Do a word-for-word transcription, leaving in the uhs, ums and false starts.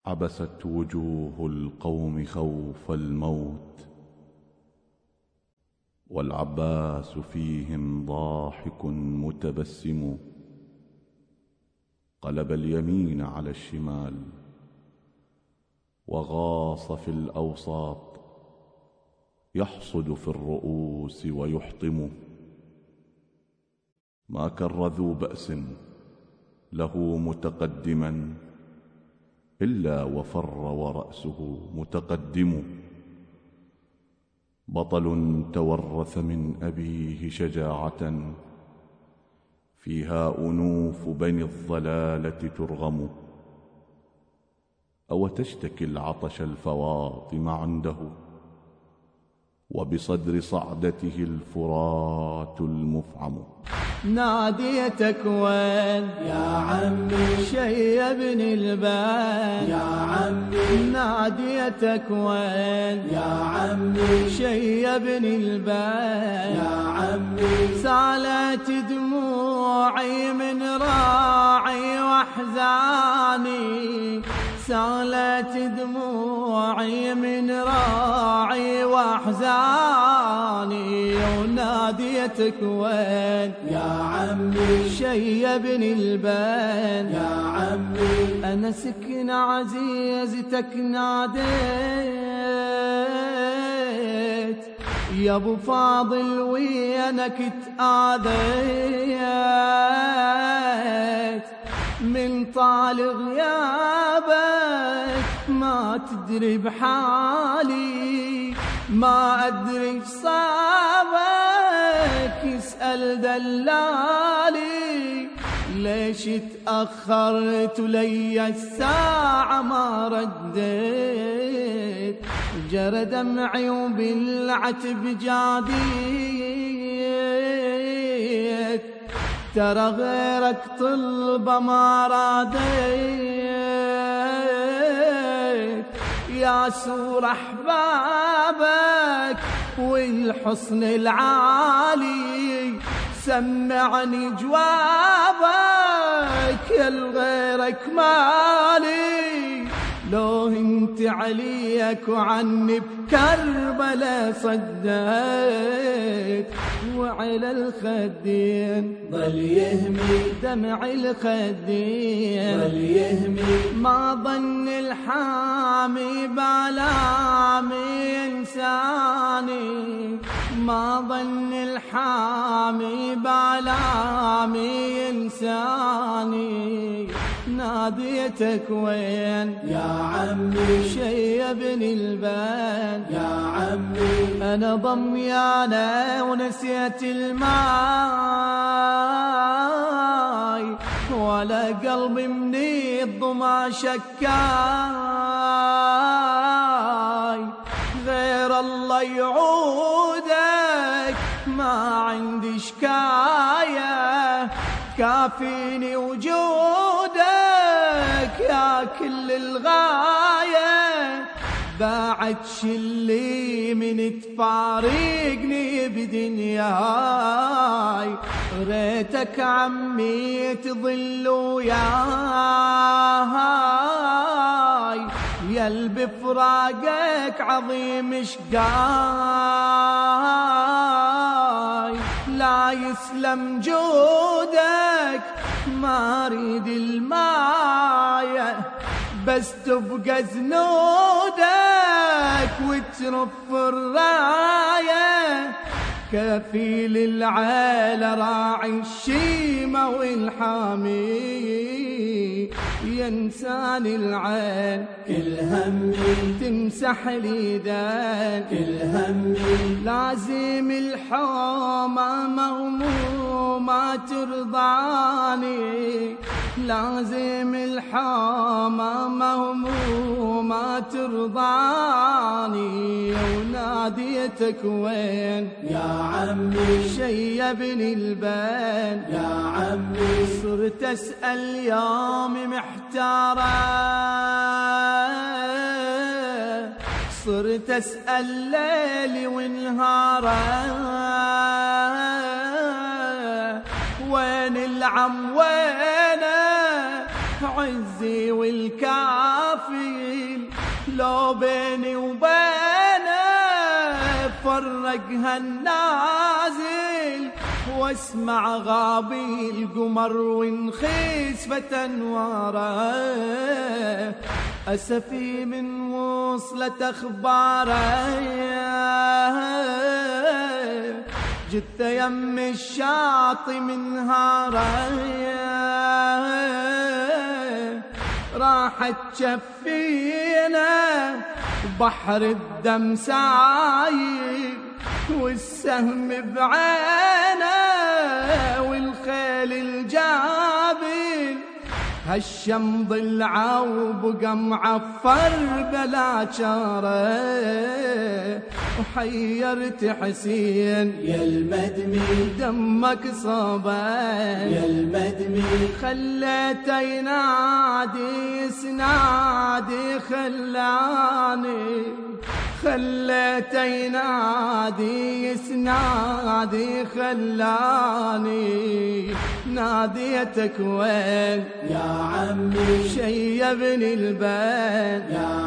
عبست وجوه القوم خوف الموت، والعباس فيهم ضاحك متبسم. قلب اليمين على الشمال وغاص في الأوساط، يحصد في الرؤوس ويحطم. ما كر ذو بأس له متقدما إلا وفر ورأسه متقدم. بطل تورث من أبيه شجاعة، فيها أنوف بني الضلالة ترغم. أو تشتكي العطش الفواطم عنده، وبصدر صعدته الفرات المفعم. ناديتك وين يا عمي شيبني البال، يا عمي ناديتك وين يا عمي شيبني البال، يا عمي سالت دموعي من راعي واحزاني، سالت دموعي من راعي واحزاني. وناديتك وين يا عمي شيبني البال، يا عمي أنا سكن عزيزتك ناديت، يا ابو فاضل وينك تآذيت، من طال غيابك ما تدري بحالي، ما أدري ايش صابك، يسأل دلالي ليش تأخرت لي الساعة ما رديت. جرى دمعي وبالعتب جاديت، ترى غيرك طلبة ما راديت. يا سور أحبابك والحصن العالي، سمعني جوابك يا الغيرك مالي. لو انت عليك وعني بكربلة صديت، وعلى الخدين ظل يهمي دمع الخدين، ظل يهمي ما ظن الحامي بلامي إنساني، ما ظن الحامي بلامي إنساني. ناديتك وين يا عمي شيبني البال، يا عمي أنا ضميانة ونسيت الماي، ولا قلبي من الظما شكاي. غير الله يعودك ما عندي شكاية، كافيني وجودك يا كل الغاية. باعت شلي من تفارقني بدنياي، ريتك عمي تظل وياي، يا بفراقك عظيم شقاي. لا يسلم جودك ما اريد المايه، بس تبقى زنودك وترف الرايه. كفيل العيلة راعي الشيمة والحامي، ينساني العين كل همي تمسح لي دين، كل همي لازم الحومة مغمومة ترضاني، لازم الحومة مغمومة ترضاني. وناديتك وين يا عمي شيبني البال، يا عمي صرت أسأل يومي محتارة، صرت أسأل ليلي ونهارة. وين العم وينه عزي والكافي، لو بيني وبينه فرقها النازل واسمع غابي القمر وانخسفت انواره اسفي من وصلت اخباره جت يم الشاطئ من هاره راحت شفينا بحر الدم سايل والسهم بعينه والخيل الجابل هالشم ضلعه وبقى معفر بلا شاره وحيرت حسين يا المدمي دمك صبان يا المدمي خليته ينادي يسنادي خلاني خليته ينادي يسنادي خلاني ناديتك وين يا عمي شيبني البين يا